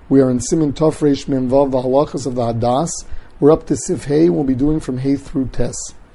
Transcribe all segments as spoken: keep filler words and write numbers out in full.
We are in Siman Tov Reish Mem Vav, the halachas of the Hadas. We're up to Sif Hey, and we'll be doing from Hey through Tes.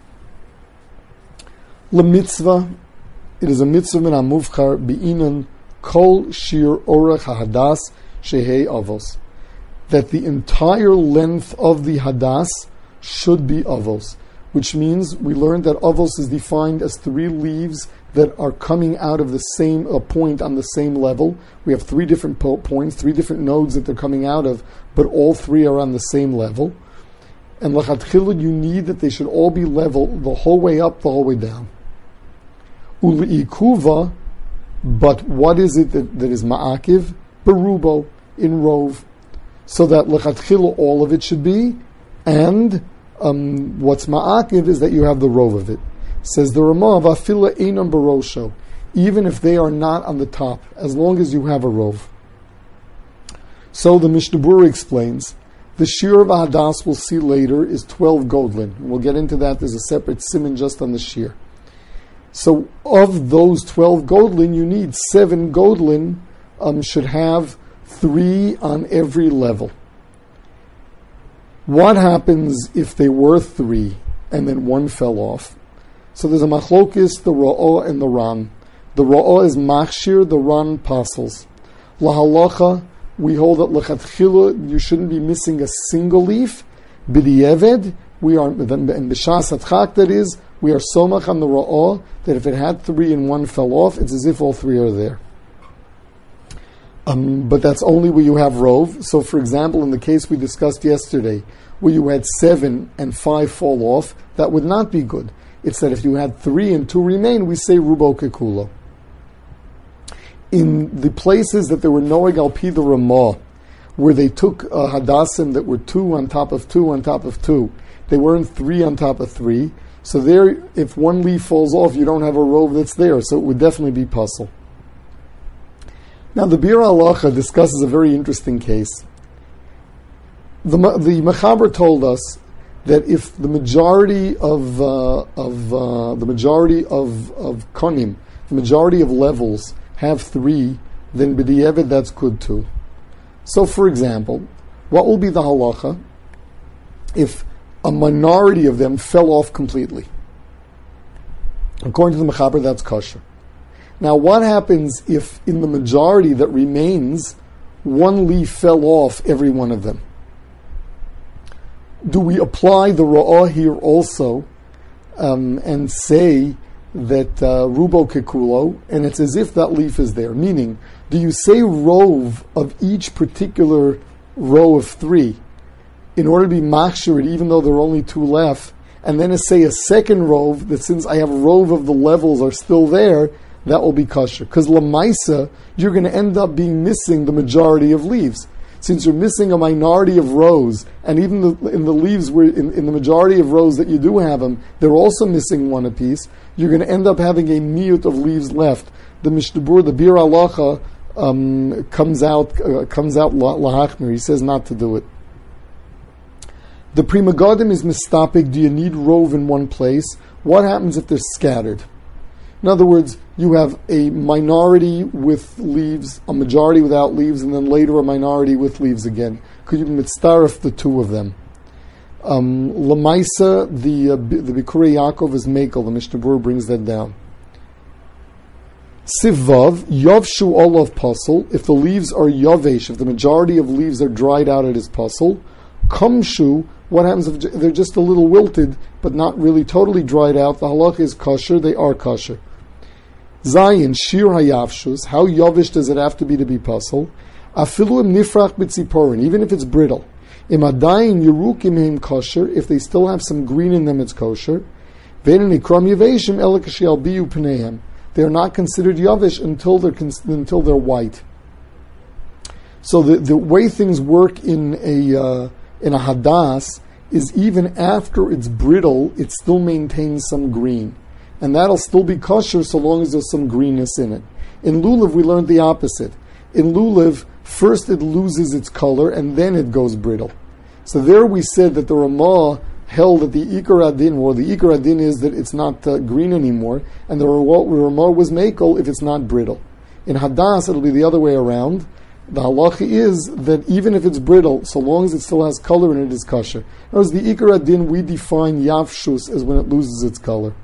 Le mitzvah, it is a mitzvah min hamuvchar bi'inan kol shir orach hadas shehei avos, that the entire length of the hadas should be avos, which means we learned that avos is defined as three leaves that are coming out of the same uh, point on the same level. We have three different po- points, three different nodes that they're coming out of, but all three are on the same level. And l'chatchila, you need that they should all be level the whole way up, the whole way down. Uli'ikuva, but what is it that, that is ma'akiv? Berubo, in rove. So that l'chatchila all of it should be, and um, what's ma'akiv is that you have the rove of it. Says the Ramah, v'afila einam barosho, even if they are not on the top, as long as you have a rove. So the Mishnah Berurah explains, the shir of Hadas we'll see later is twelve godlin. We'll get into that. There's a separate siman just on the shir. So of those twelve godlin, you need seven godlin um, should have three on every level. What happens if they were three and then one fell off? So there's a machlokis, the Ra'ah and the Ran. The Ra'ah is machshir, the Ran pasels. Lahalacha, we hold that lechatchila, you shouldn't be missing a single leaf. B'di'eved, we are, and b'shas hatchak, that is, we are somach on the Ra'ah, that if it had three and one fell off, it's as if all three are there. Um, but that's only where you have rove. So for example, in the case we discussed yesterday, where you had seven and five fall off, that would not be good. It's that if you had three and two remain, we say rubo kekulo. In the places that there were noeg al pi the Ramah, where they took uh, hadassim that were two on top of two on top of two, they weren't three on top of three. So there, if one leaf falls off, you don't have a rove that's there, so it would definitely be puzzle. Now the Bir Halacha discusses a very interesting case. The the Mechaber told us that if the majority of uh, of uh, the majority of of konim, the majority of levels have three, then b'di'eved that's good too. So, for example, what will be the halacha if a minority of them fell off completely? According to the Mechaber, that's kosher. Now, what happens if in the majority that remains, one leaf fell off every one of them? Do we apply the Ra'ah here also um, and say that uh, Rubo Kekulo, and it's as if that leaf is there? Meaning, do you say rove of each particular row of three in order to be machshirid, even though there are only two left, and then to say a second rove that since I have a rove of the levels are still there, that will be kosher? Because Lamaisa, you're going to end up being missing the majority of leaves. Since you're missing a minority of rows, and even the, in the leaves, where in, in the majority of rows that you do have them, they're also missing one apiece, you're going to end up having a miyut of leaves left. The Mishnah Berurah, the Bir Halacha, um, comes out uh, comes out lahachmir. He says not to do it. The Pri Megadim is mistapik. Do you need rove in one place? What happens if they're scattered? In other words, you have a minority with leaves, a majority without leaves, and then later a minority with leaves again. Could you mitzaref the two of them? Um, Lamaisa, the uh, the Bikurei Yaakov is mekel. The Mishnah Berurah brings that down. Sivav yovshu olav puzzle. If the leaves are yavesh, if the majority of leaves are dried out, it is puzzle. Kamshu. What happens if they're just a little wilted, but not really totally dried out? The halach is kosher. They are kosher. Zayin shir hayavshus. How yavish does it have to be to be puzzle? Afilu im nifrach b'tziporin. Even if it's brittle. Im adayin yerukim him kosher. If they still have some green in them, it's kosher. Ve'en ikram yaveshim elakashi al biyu pneihem. They are not considered yavish until they're cons- until they're white. So the, the way things work in a uh, in a hadas is even after it's brittle, it still maintains some green, and that'll still be kosher so long as there's some greenness in it. In lulav, we learned the opposite. In lulav, first it loses its color and then it goes brittle. So there we said that the Ramah held that the Ikar Adin, or the Ikar Adin is that it's not uh, green anymore, and the Ramah was mekel if it's not brittle. In Hadas, it'll be the other way around. The halacha is that even if it's brittle, so long as it still has color in it, is kosher. Whereas the ikar adin, we define yavshus as when it loses its color.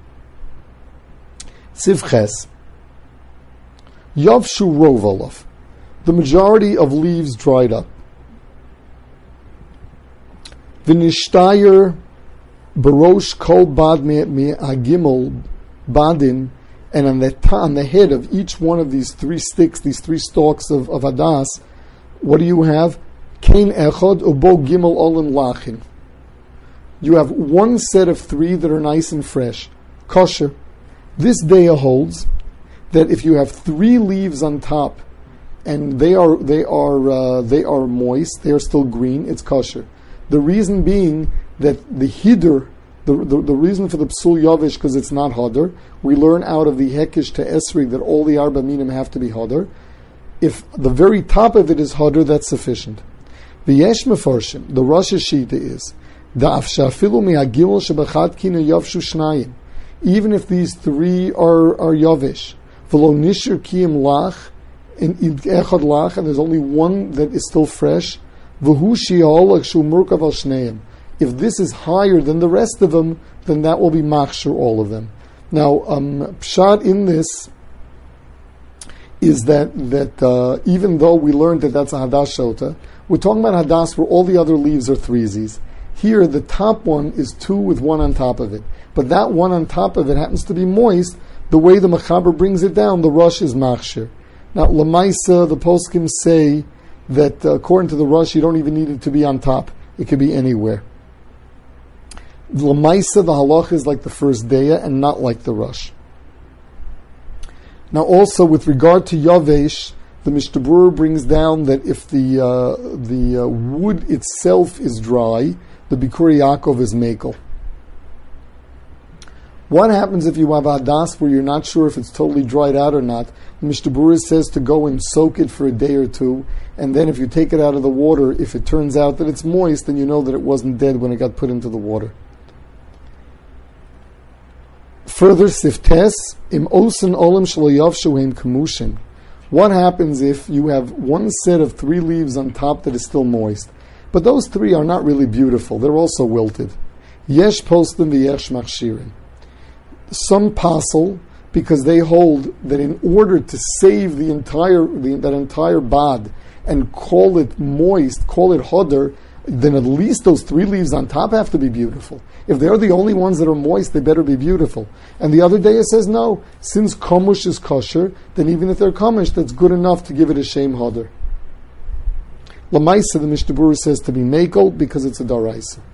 Sivches. Yavshu rovalov. The majority of leaves dried up. V'nishtayer barosh kol bad me agimel badin, and on the on the head of each one of these three sticks, these three stalks of, of hadas, what do you have? Kain echad ubo gimel olin lachin. You have one set of three that are nice and fresh, kosher. This daya holds that if you have three leaves on top, and they are they are uh, they are moist, they are still green, it's kosher. The reason being that the hidur, the, the, the reason for the psul yavish, because it's not hadar, we learn out of the hekish to esrig that all the arba minim have to be hadar. If the very top of it is hadar, that's sufficient. The yesh mefarshim, the Rosh Shita is da'af shafilu mi'agimel shebachat kina yavshu shnayim. Even if these three are are yavish, v'lo nishur kiyim lach, in echad lach, and there's only one that is still fresh. V'hu shi'olach shu murkav al shneim. If this is higher than the rest of them, then that will be machshir all of them. Now, um, pshat in this is that that uh, even though we learned that that's a hadas shota, we're talking about hadas where all the other leaves are threesies. Here, the top one is two with one on top of it, but that one on top of it happens to be moist. The way the mechaber brings it down, the rush is machshir. Now, lamaisa, the poskim say that uh, according to the rush, you don't even need it to be on top; it could be anywhere. Lamaisa, the halach is like the first daya and not like the rush. Now, also with regard to yavesh, the Mishnah Berurah brings down that if the uh, the uh, wood itself is dry, the Bikur Yaakov is mekel. What happens if you have hadas where you're not sure if it's totally dried out or not? The Mishnah Berurah says to go and soak it for a day or two, and then if you take it out of the water, if it turns out that it's moist, then you know that it wasn't dead when it got put into the water. Further, siftes im osen olam shaloyavshuim kamushin. What happens if you have one set of three leaves on top that is still moist, but those three are not really beautiful? They're also wilted. Yesh postim v'yesh machshirin. Some passel, because they hold that in order to save the entire the, that entire bad and call it moist, call it hodder, then at least those three leaves on top have to be beautiful. If they're the only ones that are moist, they better be beautiful. And the other day it says no, since komush is kosher, then even if they're komush, that's good enough to give it a shem hodder. Lamaisa, the Mishnah Berurah says to be mekel because it's a daraisa.